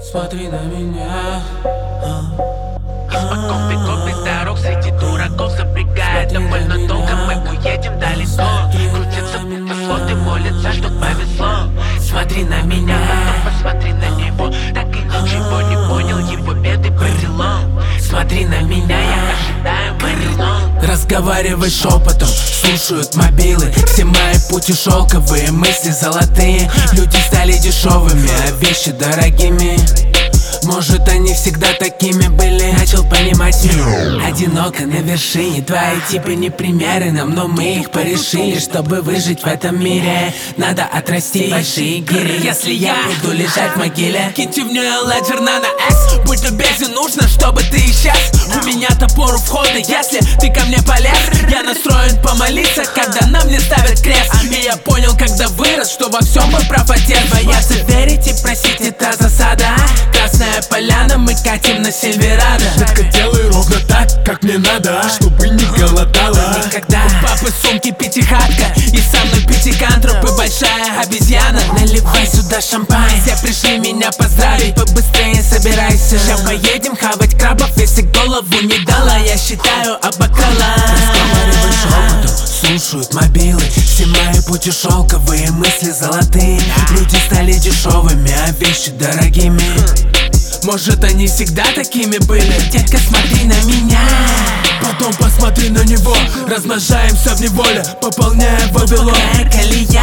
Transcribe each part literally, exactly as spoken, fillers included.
Смотри на меня. Испокон веков дорог среди дураков запрягает. Довольно долго мы уедем далеко. Крутятся птицеслоты, молятся, что повезло. Смотри на меня, потом посмотри на него. Так и ничего не понял, его беды перелом. Смотри на меня, я ожидаю Мэрилон. Разговаривай шепотом, слушают мобилы. Все мои пути шелковые, мысли золотые. Люди стали дешевыми, а вещи дорогими. Может, они всегда такими были. Начал понимать мир. Одиноко на вершине. Твои типы не примеры нам, но мы их порешили. Чтобы выжить в этом мире, надо отрасти большие гири. Если я буду лежать в могиле, киньте в нее леджер на X. Будь любезен, нужно, чтобы ты исчез. У меня топор у входа, если ты ко мне полез. Я настроен помолиться, когда на мне ставят крест. И я понял, когда вырос, что во всем мой прав отец. Бояться верить и просить — это засада. Красная поляна, мы катим на Сильверадо. Детка, делай ровно так, как мне надо, чтобы не голодала Никогда. У папы сумки пятихатка, и со мной пятикантроп и большая обезьяна. Наливай сюда шампань, все пришли меня поздравить. Побыстрее собирайся, сейчас поедем хавать крабов. Если голову не дала, я считаю обокала. Разговаривай шепотом, слушают мобилы. Все мои пути шелковые, мысли золотые. Люди стали дешевыми, а вещи дорогими. Может, они всегда такими были. Детка, смотри на меня, потом посмотри на него. Размножаемся в неволе, пополняя Вавилон. колея,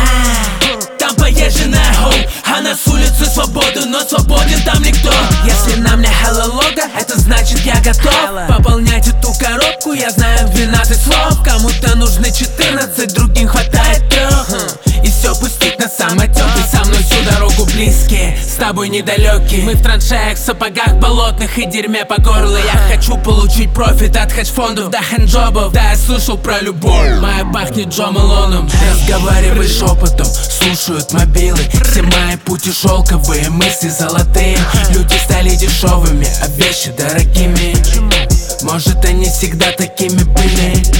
там поезженная хоу, а на с улицы свободы, но свободен там никто. Если на мне hello лого, это значит я готов пополнять эту коробку. Я знаю двенадцать слов, кому-то нужны четырнадцать, другим хватает трех. И все пустить на самотек, и со мной всю дорогу близкие, с тобой недалекие. Мы в траншеях, сапогах болотных и дерьме по горло. Я хочу получить профит от хедж-фондов до хэнджобов. Да, я слышал про любовь, моя пахнет Джо Малоном. Разговаривай шепотом, слушают мобилы. Все мои пути шелковые, мысли золотые. Люди стали дешевыми, а вещи дорогими. Может, они всегда такими были.